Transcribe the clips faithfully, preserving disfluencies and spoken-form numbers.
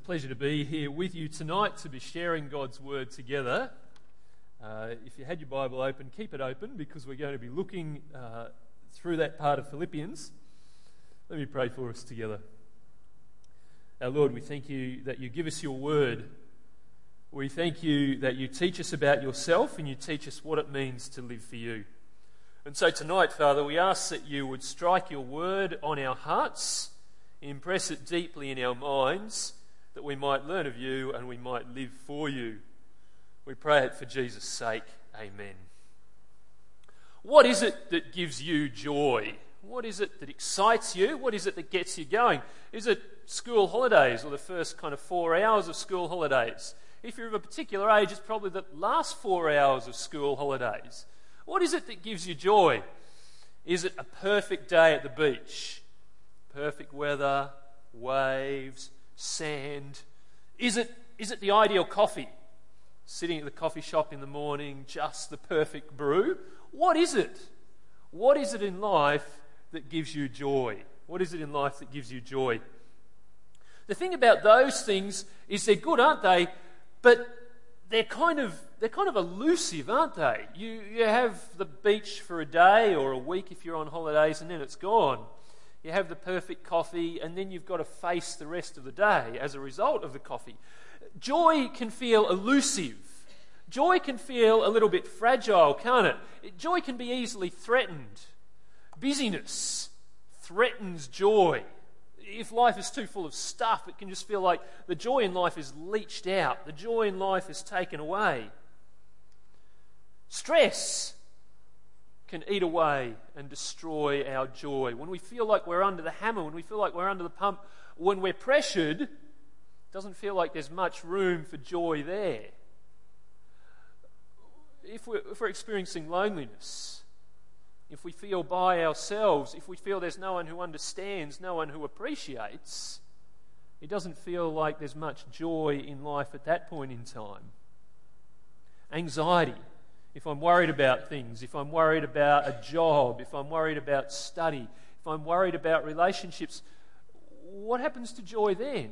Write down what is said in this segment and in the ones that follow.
pleasure to be here with you tonight to be sharing God's Word together. Uh, if you had your Bible open, keep it open because we're going to be looking uh, through that part of Philippians. Let me pray for us together. Our Lord, we thank you that you give us your Word. We thank you that you teach us about yourself and you teach us what it means to live for you. And so tonight, Father, we ask that you would strike your Word on our hearts, impress it deeply in our minds, that we might learn of you and we might live for you. We pray it for Jesus' sake. Amen. What is it that gives you joy? What is it that excites you? What is it that gets you going? Is it school holidays or the first kind of four hours of school holidays? If you're of a particular age, it's probably the last four hours of school holidays. What is it that gives you joy? Is it a perfect day at the beach? Perfect weather, waves, sand. Is it is it the ideal coffee? Sitting at the coffee shop in the morning, just the perfect brew? What is it? What is it in life that gives you joy? What is it in life that gives you joy? The thing about those things is they're good, aren't they? But they're kind of they're kind of elusive, aren't they? You you have the beach for a day or a week if you're on holidays, and then it's gone. You have the perfect coffee, and then you've got to face the rest of the day as a result of the coffee. Joy can feel elusive. Joy can feel a little bit fragile, can't it? Joy can be easily threatened. Busyness threatens joy. If life is too full of stuff, it can just feel like the joy in life is leached out. The joy in life is taken away. Stress can eat away and destroy our joy. When we feel like we're under the hammer, when we feel like we're under the pump, when we're pressured, it doesn't feel like there's much room for joy there. If we're, if we're experiencing loneliness, if we feel by ourselves, if we feel there's no one who understands, no one who appreciates, it doesn't feel like there's much joy in life at that point in time. Anxiety. If I'm worried about things, if I'm worried about a job, if I'm worried about study, if I'm worried about relationships, what happens to joy then?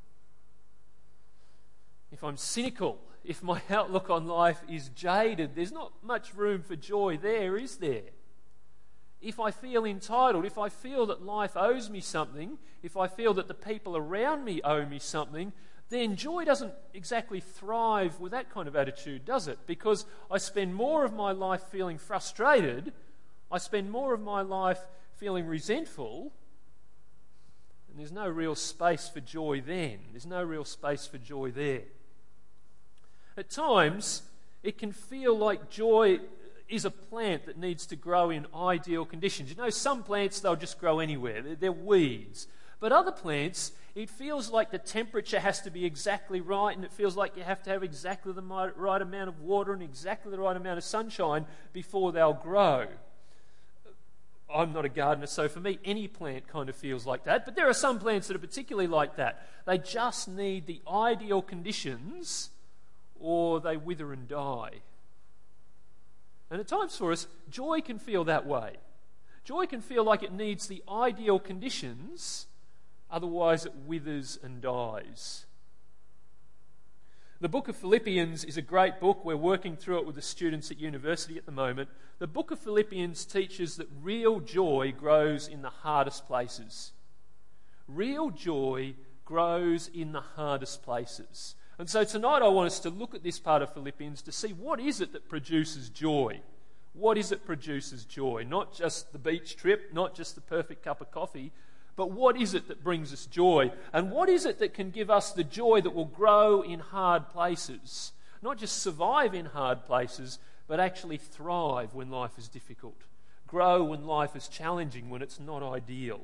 If I'm cynical, if my outlook on life is jaded, there's not much room for joy there, is there? If I feel entitled, if I feel that life owes me something, if I feel that the people around me owe me something, then joy doesn't exactly thrive with that kind of attitude, does it? Because I spend more of my life feeling frustrated, I spend more of my life feeling resentful, and there's no real space for joy then. There's no real space for joy there. At times, it can feel like joy is a plant that needs to grow in ideal conditions. You know, some plants, they'll just grow anywhere. They're, they're weeds. But other plants, it feels like the temperature has to be exactly right, and it feels like you have to have exactly the right amount of water and exactly the right amount of sunshine before they'll grow. I'm not a gardener, so for me, any plant kind of feels like that. But there are some plants that are particularly like that. They just need the ideal conditions, or they wither and die. And at times for us, joy can feel that way. Joy can feel like it needs the ideal conditions, otherwise it withers and dies. The book of Philippians is a great book. We're working through it with the students at university at the moment. The book of Philippians teaches that real joy grows in the hardest places. Real joy grows in the hardest places. And so tonight I want us to look at this part of Philippians to see what is it that produces joy. What is it produces joy? Not just the beach trip, not just the perfect cup of coffee, but what is it that brings us joy? And what is it that can give us the joy that will grow in hard places? Not just survive in hard places, but actually thrive when life is difficult. Grow when life is challenging, when it's not ideal.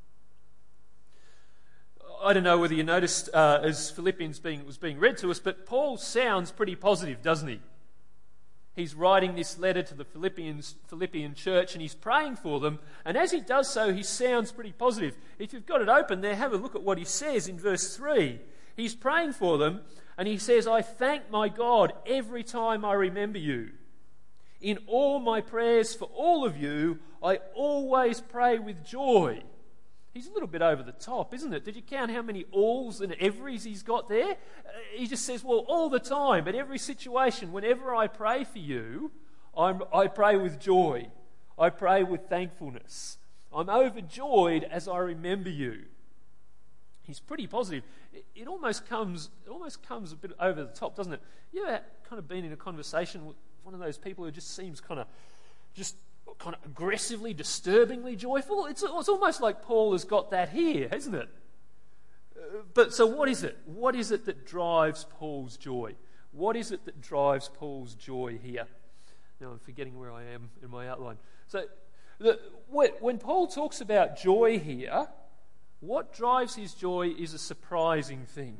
I don't know whether you noticed uh, as Philippians being, was being read to us, but Paul sounds pretty positive, doesn't he? He's writing this letter to the Philippians, Philippian church, and he's praying for them. And as he does so, he sounds pretty positive. If you've got it open there, have a look at what he says in verse three. He's praying for them, and he says, "I thank my God every time I remember you. In all my prayers for all of you, I always pray with joy." he's a little bit over the top, isn't it? Did you count how many alls and everys he's got there? Uh, he just says, well, all the time, at every situation, whenever I pray for you, I'm, I pray with joy. I pray with thankfulness. I'm overjoyed as I remember you. He's pretty positive. It, it almost comes it almost comes a bit over the top, doesn't it? You ever kind of been in a conversation with one of those people who just seems kind of just kind of aggressively, disturbingly joyful? It's, it's almost like Paul has got that here, hasn't it? Uh, but so what is it? What is it that drives Paul's joy? What is it that drives Paul's joy here? Now I'm forgetting where I am in my outline. So the, when Paul talks about joy here, what drives his joy is a surprising thing.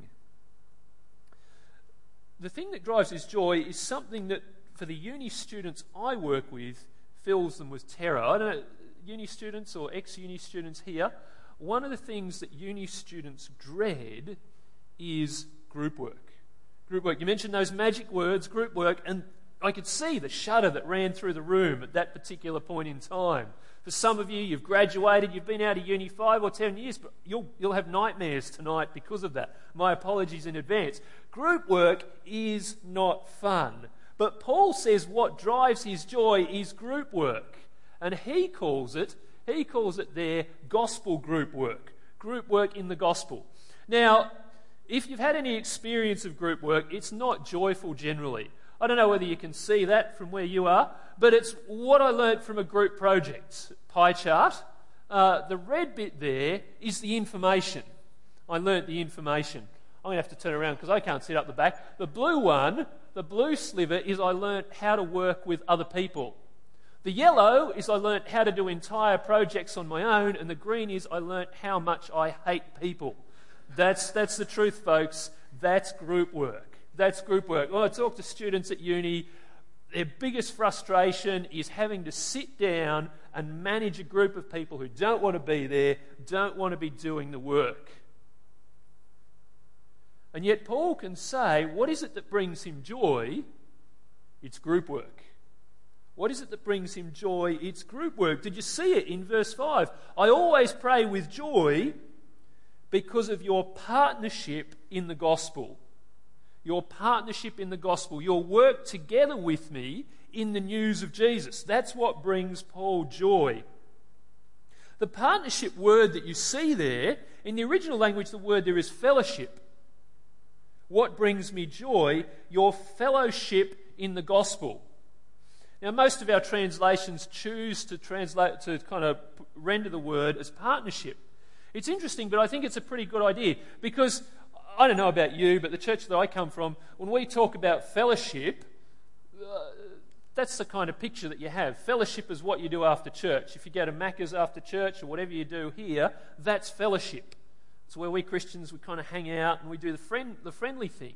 The thing that drives his joy is something that, for the uni students I work with, fills them with terror. I don't know, uni students or ex-uni students here, one of the things that uni students dread is group work. Group work. You mentioned those magic words, group work, and I could see the shudder that ran through the room at that particular point in time. For some of you, you've graduated, you've been out of uni five or ten years, but you'll, you'll have nightmares tonight because of that. My apologies in advance. Group work is not fun. But Paul says what drives his joy is group work. And he calls it, he calls it there gospel group work. Group work in the gospel. Now, if you've had any experience of group work, it's not joyful generally. I don't know whether you can see that from where you are, but it's what I learnt from a group project pie chart. Uh, the red bit there is the information. I learnt the information. I'm going to have to turn around because I can't see it up the back. The blue one, the blue sliver, is I learnt how to work with other people. The yellow is I learnt how to do entire projects on my own, and the green is I learnt how much I hate people. That's, that's the truth, folks. That's group work. That's group work. When I talk to students at uni, their biggest frustration is having to sit down and manage a group of people who don't want to be there, don't want to be doing the work. And yet Paul can say, what is it that brings him joy? It's group work. What is it that brings him joy? It's group work. Did you see it in verse five? I always pray with joy because of your partnership in the gospel. Your partnership in the gospel, your work together with me in the news of Jesus. That's what brings Paul joy. The partnership word that you see there, in the original language, the word there is fellowship. What brings me joy? Your fellowship in the gospel. Now, most of our translations choose to translate, to kind of render the word as partnership. It's interesting, but I think it's a pretty good idea because I don't know about you, but the church that I come from, when we talk about fellowship, uh, that's the kind of picture that you have. Fellowship is what you do after church. If you go to Macca's after church or whatever you do here, that's fellowship. It's where we Christians, we kind of hang out and we do the friend, the friendly thing.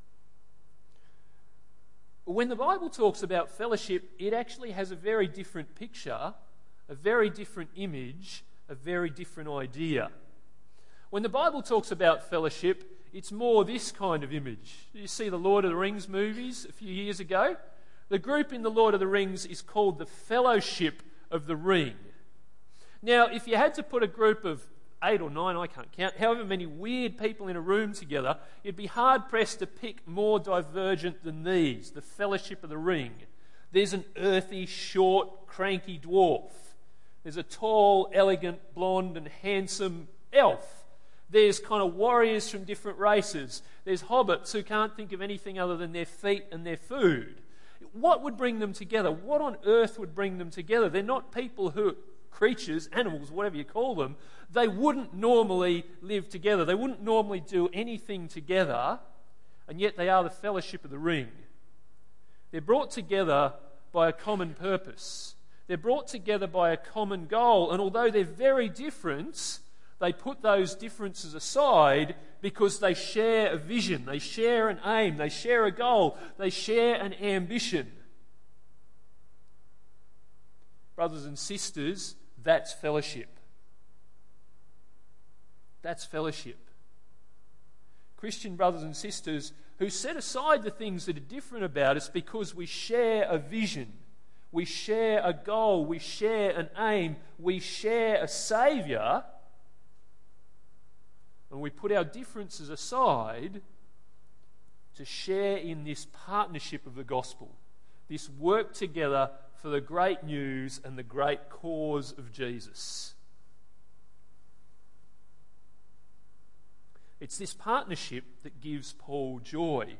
When the Bible talks about fellowship, it actually has a very different picture, a very different image, a very different idea. When the Bible talks about fellowship, it's more this kind of image. You see the Lord of the Rings movies a few years ago? The group in the Lord of the Rings is called the Fellowship of the Ring. Now, if you had to put a group of eight or nine, I can't count, however many weird people in a room together, you'd be hard-pressed to pick more divergent than these, the Fellowship of the Ring. There's an earthy, short, cranky dwarf. There's a tall, elegant, blonde and handsome elf. There's kind of warriors from different races. There's hobbits who can't think of anything other than their feet and their food. What would bring them together? What on earth would bring them together? They're not people who, creatures, animals, whatever you call them. They wouldn't normally live together. They wouldn't normally do anything together, and yet they are the Fellowship of the Ring. They're brought together by a common purpose. They're brought together by a common goal, and although they're very different, they put those differences aside because they share a vision, they share an aim, they share a goal, they share an ambition. Brothers and sisters, that's fellowship. That's fellowship. Christian brothers and sisters who set aside the things that are different about us because we share a vision, we share a goal, we share an aim, we share a Saviour. and we put our differences aside to share in this partnership of the gospel, this work together for the great news and the great cause of Jesus. It's this partnership that gives Paul joy.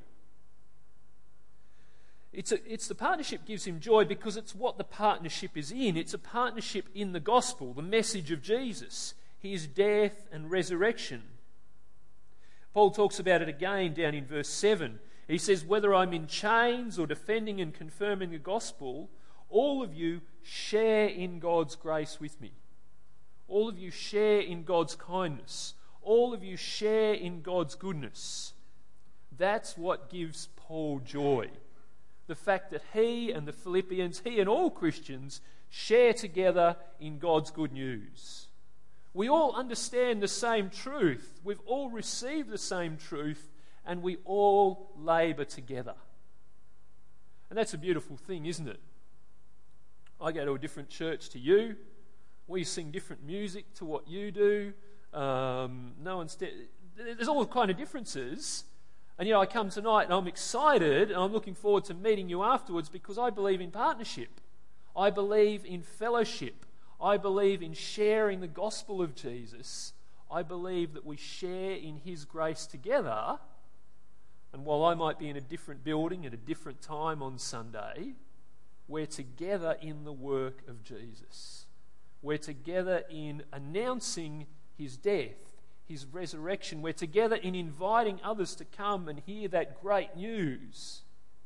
It's, a, it's the partnership gives him joy because it's what the partnership is in. It's a partnership in the gospel, the message of Jesus, his death and resurrection. Paul talks about it again down in verse seven. He says, whether I'm in chains or defending and confirming the gospel, all of you share in God's grace with me. All of you share in God's kindness. All of you share in God's goodness. That's what gives Paul joy. The fact that he and the Philippians, he and all Christians, share together in God's good news. We all understand the same truth. We've all received the same truth, and we all labour together. And that's a beautiful thing, isn't it? I go to a different church to you. We sing different music to what you do. Um, no one's de- there's all kind of differences. And you know, I come tonight and I'm excited and I'm looking forward to meeting you afterwards because I believe in partnership. I believe in fellowship. I believe in sharing the gospel of Jesus. I believe that we share in his grace together. And while I might be in a different building at a different time on Sunday, we're together in the work of Jesus. We're together in announcing his death, his resurrection. We're together in inviting others to come and hear that great news.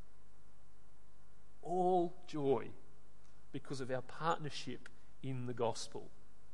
All joy because of our partnership in the gospel.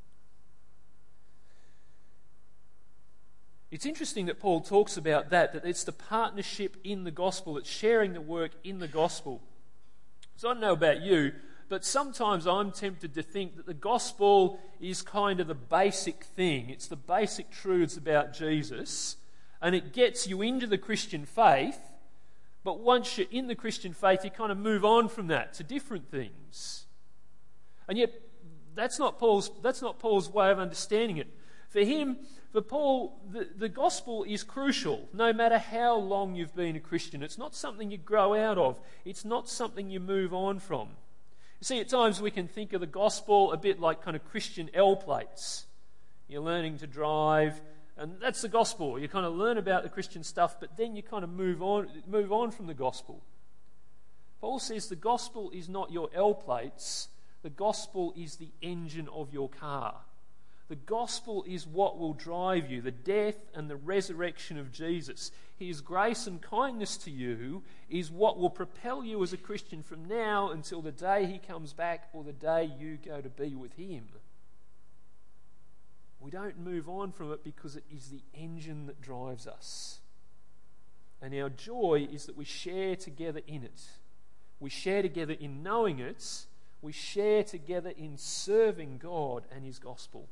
It's interesting that Paul talks about that, that it's the partnership in the gospel, it's sharing the work in the gospel. So I don't know about you, but sometimes I'm tempted to think that the gospel is kind of the basic thing. It's the basic truths about Jesus, and it gets you into the Christian faith, but once you're in the Christian faith, you kind of move on from that to different things. And yet, that's not Paul's, that's not Paul's way of understanding it. For him, for Paul, the, the gospel is crucial, no matter how long you've been a Christian. It's not something you grow out of. It's not something you move on from. You see, at times we can think of the gospel a bit like kind of Christian L plates. You're learning to drive, and that's the gospel. You kind of learn about the Christian stuff, but then you kind of move on, move on from the gospel. Paul says the gospel is not your L plates. The gospel is the engine of your car. The gospel is what will drive you, the death and the resurrection of Jesus. His grace and kindness to you is what will propel you as a Christian from now until the day he comes back or the day you go to be with him. We don't move on from it because it is the engine that drives us. And our joy is that we share together in it. We share together in knowing it. We share together in serving God and his gospel.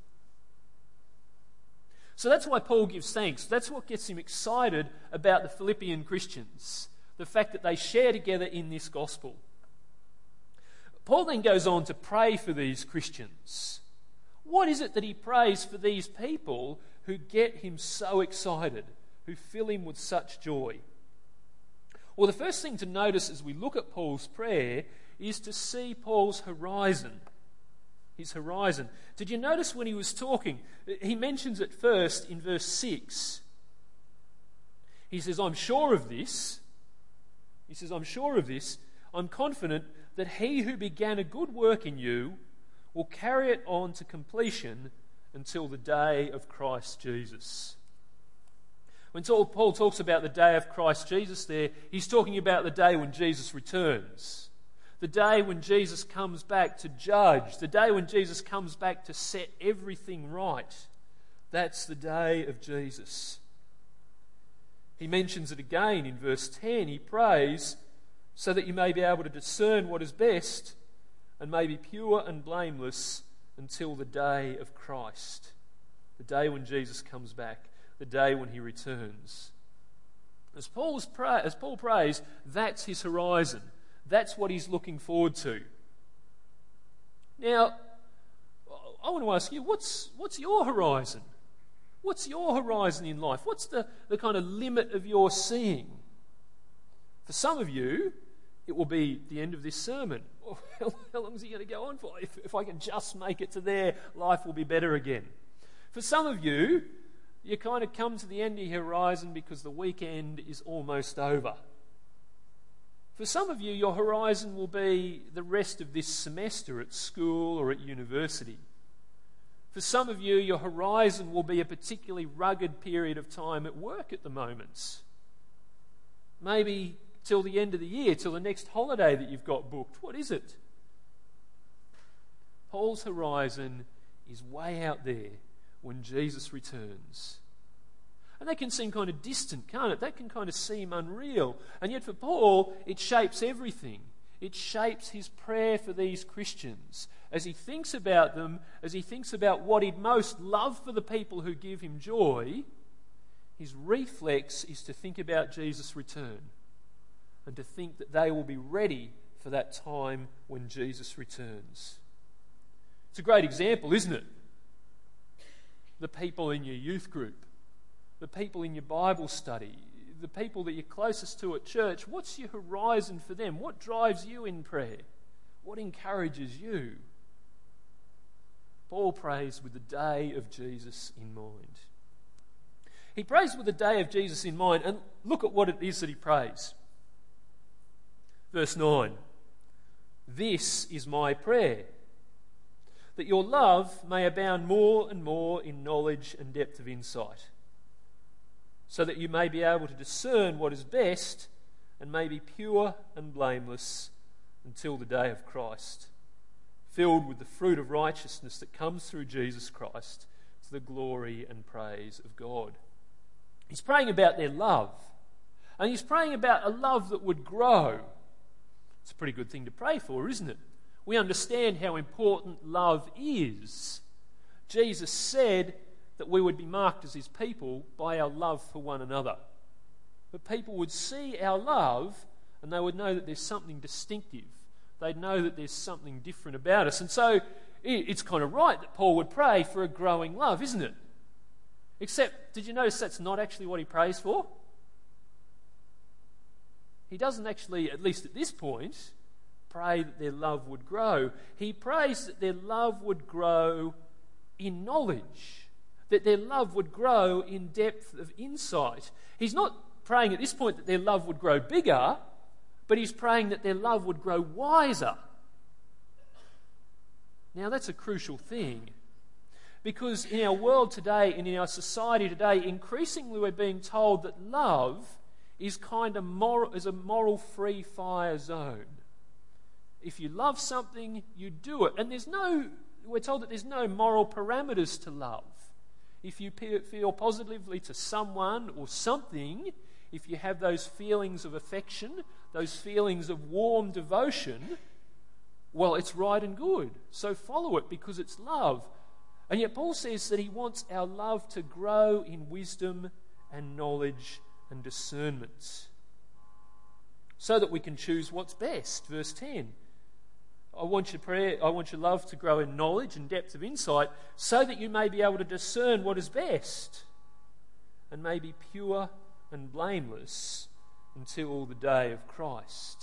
So that's why Paul gives thanks. That's what gets him excited about the Philippian Christians, the fact that they share together in this gospel. Paul then goes on to pray for these Christians. What is it that he prays for these people who get him so excited, who fill him with such joy? Well, the first thing to notice as we look at Paul's prayer is to see Paul's horizon. His horizon. Did you notice when he was talking? He mentions it first in verse six. He says, I'm sure of this. He says, I'm sure of this. I'm confident that he who began a good work in you will carry it on to completion until the day of Christ Jesus. When Paul talks about the day of Christ Jesus there, he's talking about the day when Jesus returns. The day when Jesus comes back to judge. The day when Jesus comes back to set everything right. That's the day of Jesus. He mentions it again in verse ten. He prays so that you may be able to discern what is best and may be pure and blameless until the day of Christ. The day when Jesus comes back. The day when he returns. As, Paul's pray, as Paul prays, that's his horizon. That's what he's looking forward to. Now, I want to ask you, what's, what's your horizon? What's your horizon in life? What's the, the kind of limit of your seeing? For some of you, it will be the end of this sermon. Oh, how, how long is he going to go on for? If, if I can just make it to there, life will be better again. For some of you, you kind of come to the end of your horizon because the weekend is almost over. For some of you, your horizon will be the rest of this semester at school or at university. For some of you, your horizon will be a particularly rugged period of time at work at the moment. Maybe till the end of the year, till the next holiday that you've got booked. What is it? Paul's horizon is way out there when Jesus returns. And that can seem kind of distant, can't it? That can kind of seem unreal. And yet for Paul, it shapes everything. It shapes his prayer for these Christians. As he thinks about them, as he thinks about what he'd most love for the people who give him joy, his reflex is to think about Jesus' return and to think that they will be ready for that time when Jesus returns. It's a great example, isn't it? The people in your youth group, the people in your Bible study, the people that you're closest to at church. What's your horizon for them? What drives you in prayer? What encourages you? Paul prays with the day of Jesus in mind. He prays with the day of Jesus in mind, and look at what it is that he prays. Verse nine, "This is my prayer, that your love may abound more and more in knowledge and depth of insight, so that you may be able to discern what is best and may be pure and blameless until the day of Christ, filled with the fruit of righteousness that comes through Jesus Christ to the glory and praise of God." He's praying about their love, and he's praying about a love that would grow. It's a pretty good thing to pray for, isn't it? We understand how important love is. Jesus said that we would be marked as his people by our love for one another. But people would see our love and they would know that there's something distinctive. They'd know that there's something different about us. And so it's kind of right that Paul would pray for a growing love, isn't it? Except, did you notice that's not actually what he prays for? He doesn't actually, at least at this point, pray that their love would grow. He prays that their love would grow in knowledge, that their love would grow in depth of insight. He's not praying at this point that their love would grow bigger, but he's praying that their love would grow wiser. Now that's a crucial thing, because in our world today and in our society today, increasingly we're being told that love is kind of moral, is a moral free fire zone. If you love something, you do it. And there's no, we're told that there's no moral parameters to love. If you feel positively to someone or something, if you have those feelings of affection, those feelings of warm devotion, well, it's right and good. So follow it because it's love. And yet Paul says that he wants our love to grow in wisdom and knowledge and discernment, so that we can choose what's best. Verse ten. I want your prayer, I want your love to grow in knowledge and depth of insight, so that you may be able to discern what is best, and may be pure and blameless until the day of Christ.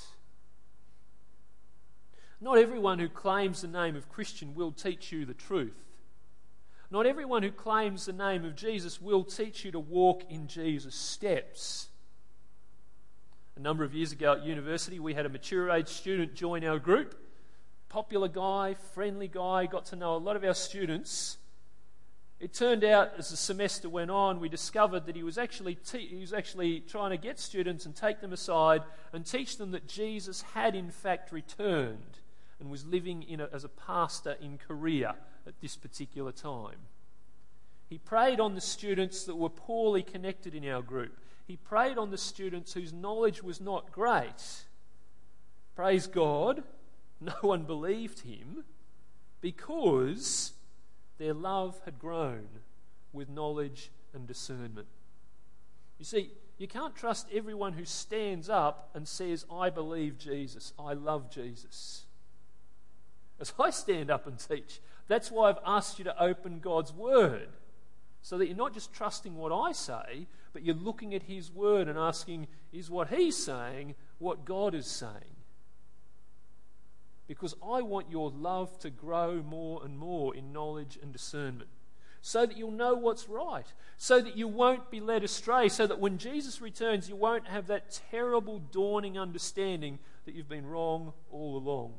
Not everyone who claims the name of Christian will teach you the truth. Not everyone who claims the name of Jesus will teach you to walk in Jesus' steps. A number of years ago at university, we had a mature age student join our group. Popular guy, friendly guy, got to know a lot of our students. It turned out as the semester went on, we discovered that he was actually te- he was actually trying to get students and take them aside and teach them that Jesus had in fact returned and was living in a, as a pastor in Korea at this particular time. He preyed on the students that were poorly connected in our group. He preyed on the students whose knowledge was not great. Praise God, no one believed him because their love had grown with knowledge and discernment. You see, you can't trust everyone who stands up and says, I believe Jesus, I love Jesus. As I stand up and teach, that's why I've asked you to open God's Word. So that you're not just trusting what I say, but you're looking at his word and asking, is what he's saying what God is saying? Because I want your love to grow more and more in knowledge and discernment, so that you'll know what's right, so that you won't be led astray, so that when Jesus returns, you won't have that terrible dawning understanding that you've been wrong all along.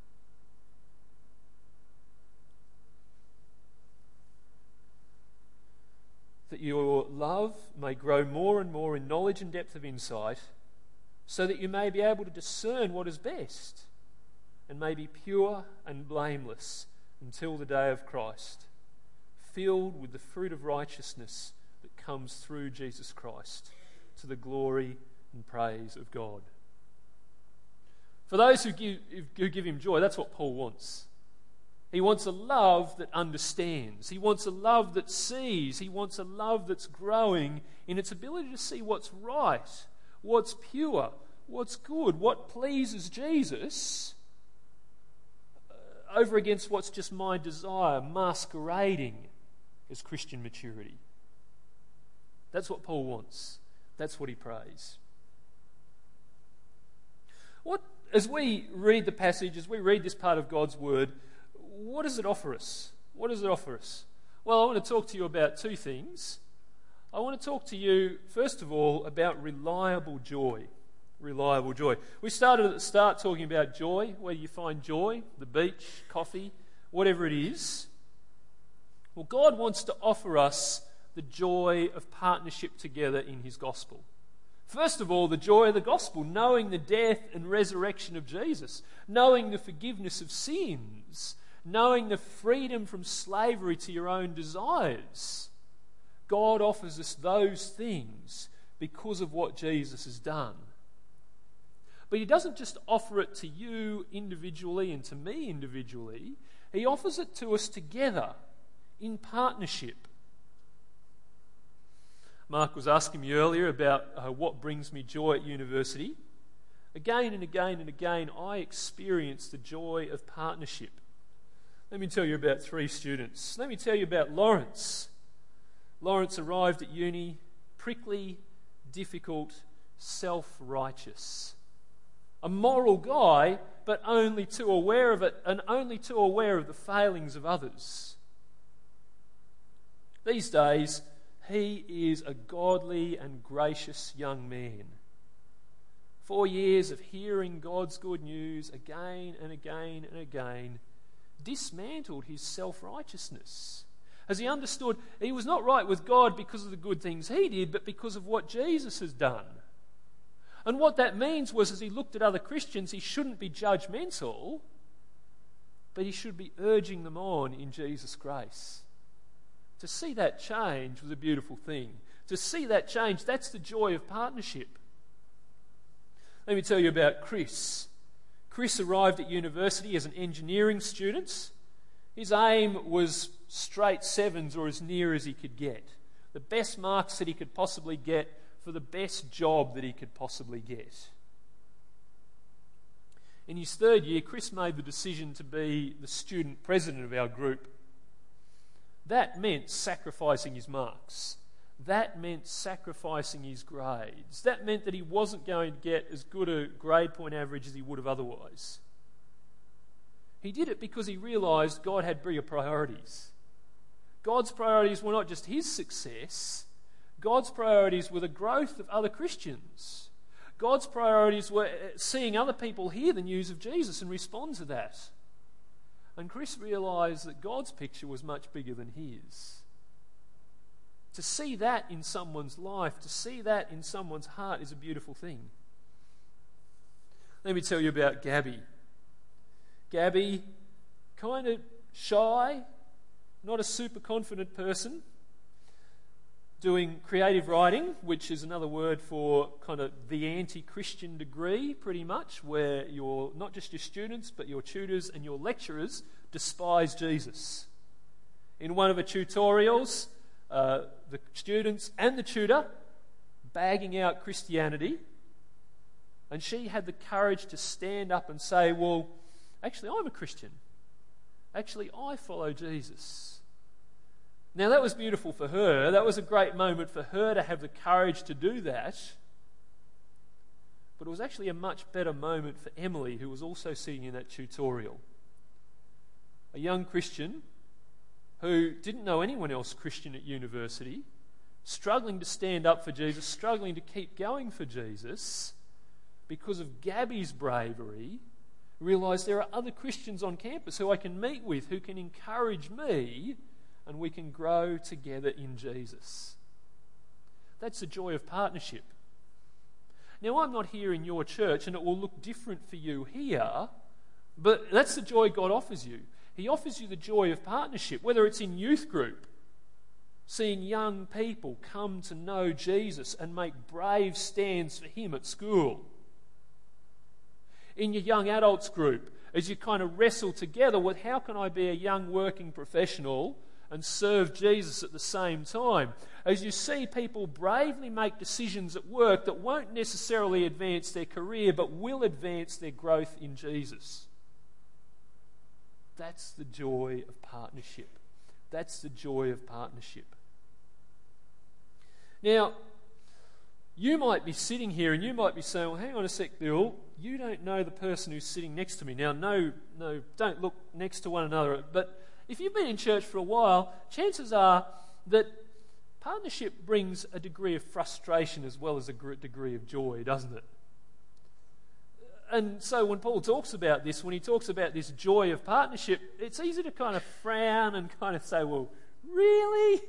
That your love may grow more and more in knowledge and depth of insight, so that you may be able to discern what is best and may be pure and blameless until the day of Christ, filled with the fruit of righteousness that comes through Jesus Christ, to the glory and praise of God. For those who give, who give him joy, that's what Paul wants. He wants a love that understands. He wants a love that sees. He wants a love that's growing in its ability to see what's right, what's pure, what's good, what pleases Jesus, uh, over against what's just my desire, masquerading as Christian maturity. That's what Paul wants. That's what he prays. What, as we read the passage, as we read this part of God's word, what does it offer us? What does it offer us? Well, I want to talk to you about two things. I want to talk to you, first of all, about reliable joy. Reliable joy. We started at the start talking about joy, where you find joy, the beach, coffee, whatever it is. Well, God wants to offer us the joy of partnership together in his gospel. First of all, the joy of the gospel, knowing the death and resurrection of Jesus, knowing the forgiveness of sins, knowing the freedom from slavery to your own desires. God offers us those things because of what Jesus has done. But he doesn't just offer it to you individually and to me individually. He offers it to us together in partnership. Mark was asking me earlier about uh, what brings me joy at university. Again and again and again, I experience the joy of partnership. Let me tell you about three students. Let me tell you about Lawrence. Lawrence arrived at uni prickly, difficult, self-righteous. A moral guy, but only too aware of it and only too aware of the failings of others. These days, he is a godly and gracious young man. Four years of hearing God's good news again and again and again dismantled his self-righteousness, as he understood he was not right with God because of the good things he did, but because of what Jesus has done. And what that means was, as he looked at other Christians, he shouldn't be judgmental, but he should be urging them on in Jesus' grace. To see that change was a beautiful thing. To see that change, that's the joy of partnership. Let me tell you about Chris. Chris arrived at university as an engineering student. His aim was straight sevens, or as near as he could get. The best marks that he could possibly get for the best job that he could possibly get. In his third year, Chris made the decision to be the student president of our group. That meant sacrificing his marks. That meant sacrificing his grades. That meant that he wasn't going to get as good a grade point average as he would have otherwise. He did it because he realised God had bigger priorities. God's priorities were not just his success. God's priorities were the growth of other Christians. God's priorities were seeing other people hear the news of Jesus and respond to that. And Chris realised that God's picture was much bigger than his. To see that in someone's life, to see that in someone's heart is a beautiful thing. Let me tell you about Gabby. Gabby, kind of shy, not a super confident person, doing creative writing, which is another word for kind of the anti-Christian degree, pretty much, where your not just your students, but your tutors and your lecturers despise Jesus. In one of the tutorials, uh, the students and the tutor bagging out Christianity, and she had the courage to stand up and say, well, actually I'm a Christian. Actually I follow Jesus. Now that was beautiful for her. That was a great moment for her to have the courage to do that. But it was actually a much better moment for Emily, who was also sitting in that tutorial. A young Christian who didn't know anyone else Christian at university, struggling to stand up for Jesus, struggling to keep going for Jesus, because of Gabby's bravery, realised there are other Christians on campus who I can meet with, who can encourage me, and we can grow together in Jesus. That's the joy of partnership. Now, I'm not here in your church, and it will look different for you here, but that's the joy God offers you. He offers you the joy of partnership, whether it's in youth group, seeing young people come to know Jesus and make brave stands for Him at school. In your young adults group, as you kind of wrestle together with how can I be a young working professional and serve Jesus at the same time. As you see people bravely make decisions at work that won't necessarily advance their career but will advance their growth in Jesus. That's the joy of partnership. That's the joy of partnership. Now, you might be sitting here and you might be saying, well, hang on a sec, Bill, you don't know the person who's sitting next to me. Now, no, no, don't look next to one another. But if you've been in church for a while, chances are that partnership brings a degree of frustration as well as a degree of joy, doesn't it? And so when Paul talks about this, when he talks about this joy of partnership, it's easy to kind of frown and kind of say, well, really?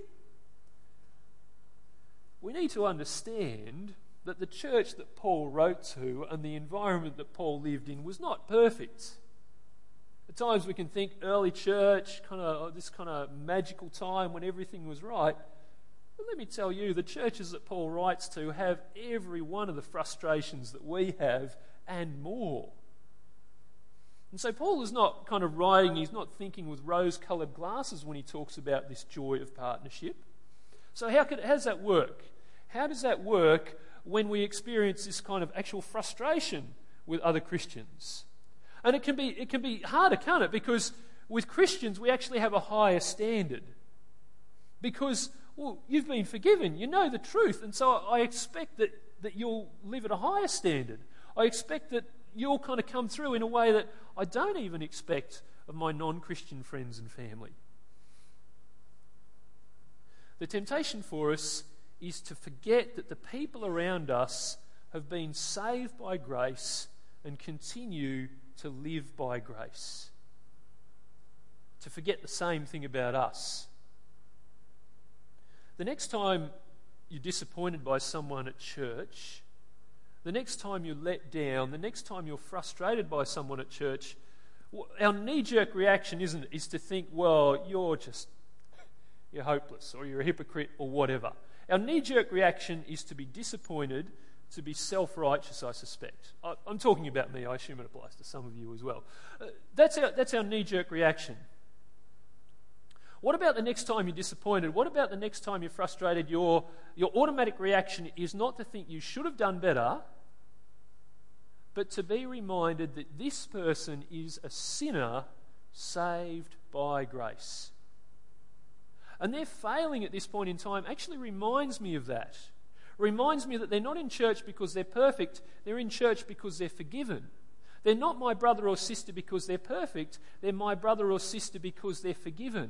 We need to understand that the church that Paul wrote to and the environment that Paul lived in was not perfect. At times we can think early church, kind of this kind of magical time when everything was right. But let me tell you, the churches that Paul writes to have every one of the frustrations that we have and more. And so Paul is not kind of writing, he's not thinking with rose-coloured glasses when he talks about this joy of partnership. So how, could, how does that work? How does that work when we experience this kind of actual frustration with other Christians? And it can be it can be harder, can't it? Because with Christians we actually have a higher standard. Because, well, you've been forgiven, you know the truth, and so I expect that, that you'll live at a higher standard. I expect that you'll kind of come through in a way that I don't even expect of my non-Christian friends and family. The temptation for us is to forget that the people around us have been saved by grace and continue to live by grace. To forget the same thing about us. The next time you're disappointed by someone at church, the next time you're let down, the next time you're frustrated by someone at church, our knee-jerk reaction isn't is to think, well, you're just you're hopeless or you're a hypocrite or whatever. Our knee-jerk reaction is to be disappointed, to be self-righteous, I suspect. I, I'm talking about me, I assume it applies to some of you as well. Uh, that's our, that's our knee-jerk reaction. What about the next time you're disappointed? What about the next time you're frustrated? Your, your automatic reaction is not to think you should have done better, but to be reminded that this person is a sinner saved by grace. And their failing at this point in time actually reminds me of that. Reminds me that they're not in church because they're perfect, they're in church because they're forgiven. They're not my brother or sister because they're perfect, they're my brother or sister because they're forgiven.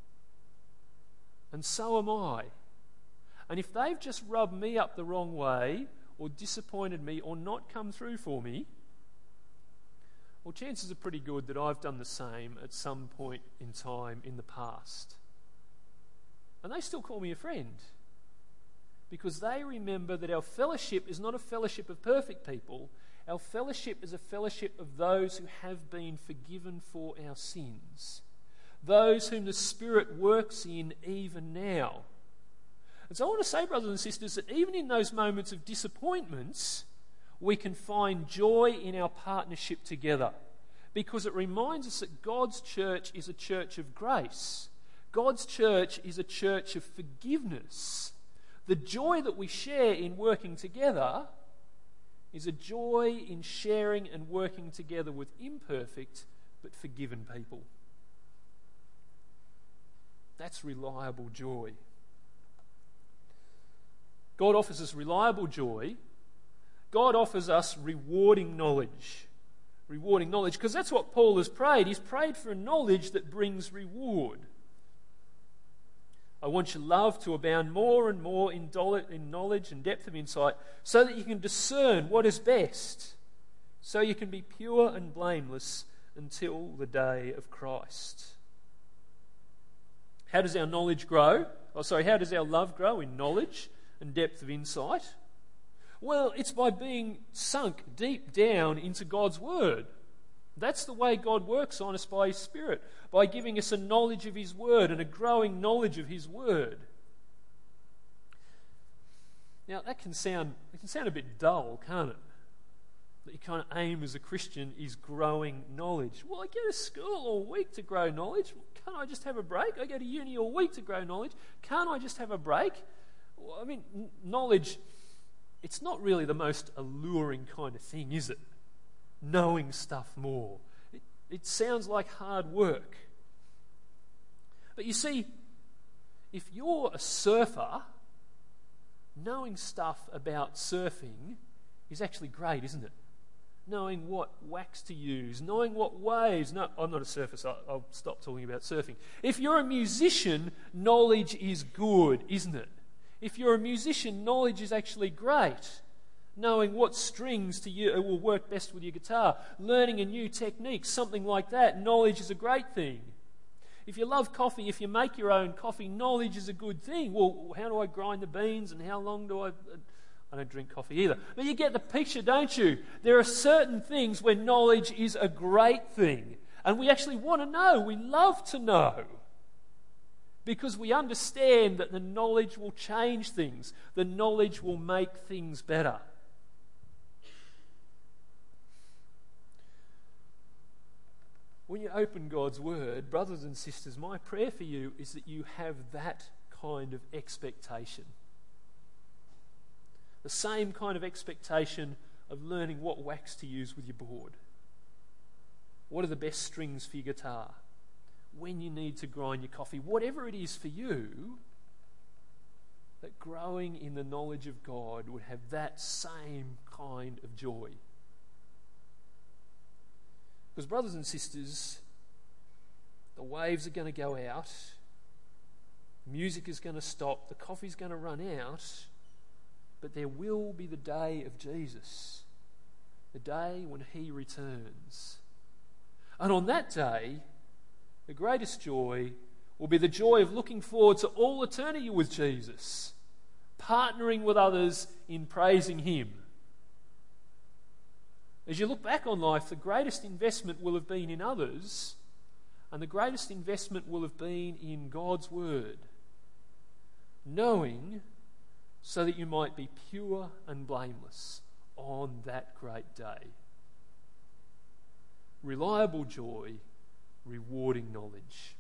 And so am I. And if they've just rubbed me up the wrong way, or disappointed me, or not come through for me, well, chances are pretty good that I've done the same at some point in time in the past. And they still call me a friend. Because they remember that our fellowship is not a fellowship of perfect people. Our fellowship is a fellowship of those who have been forgiven for our sins. Those whom the Spirit works in even now. And so I want to say, brothers and sisters, that even in those moments of disappointments, we can find joy in our partnership together. Because it reminds us that God's church is a church of grace. God's church is a church of forgiveness. The joy that we share in working together is a joy in sharing and working together with imperfect but forgiven people. That's reliable joy. God offers us reliable joy. God offers us rewarding knowledge. Rewarding knowledge, because that's what Paul has prayed. He's prayed for a knowledge that brings reward. I want your love to abound more and more in knowledge and depth of insight, so that you can discern what is best, so you can be pure and blameless until the day of Christ. How does our knowledge grow? Oh, sorry, how does our love grow? In knowledge and depth of insight? Well, it's by being sunk deep down into God's Word. That's the way God works on us by His Spirit, by giving us a knowledge of His Word and a growing knowledge of His Word. Now, that can sound, it can sound a bit dull, can't it? That your kind of aim as a Christian is growing knowledge. Well, I go to school all week to grow knowledge. Can't I just have a break? I go to uni all week to grow knowledge. Can't I just have a break? Well, I mean, n- knowledge, it's not really the most alluring kind of thing, is it? Knowing stuff more. It, it sounds like hard work. But you see, if you're a surfer, knowing stuff about surfing is actually great, isn't it? Knowing what wax to use, knowing what waves. No, I'm not a surfer, so I'll stop talking about surfing. If you're a musician, knowledge is good, isn't it? If you're a musician, knowledge is actually great. Knowing what strings to you will work best with your guitar, learning a new technique, something like that, knowledge is a great thing. If you love coffee, if you make your own coffee, knowledge is a good thing. Well, how do I grind the beans and how long do I... I don't drink coffee either. But you get the picture, don't you? There are certain things where knowledge is a great thing. And we actually want to know. We love to know. Because we understand that the knowledge will change things. The knowledge will make things better. When you open God's Word, brothers and sisters, my prayer for you is that you have that kind of expectation. The same kind of expectation of learning what wax to use with your board. What are the best strings for your guitar? When you need to grind your coffee. Whatever it is for you, that growing in the knowledge of God would have that same kind of joy. Because brothers and sisters, the waves are going to go out, music is going to stop, the coffee's going to run out, but there will be the day of Jesus, the day when He returns. And on that day, the greatest joy will be the joy of looking forward to all eternity with Jesus, partnering with others in praising Him. As you look back on life, the greatest investment will have been in others, and the greatest investment will have been in God's Word, knowing so that you might be pure and blameless on that great day. Reliable joy, rewarding knowledge.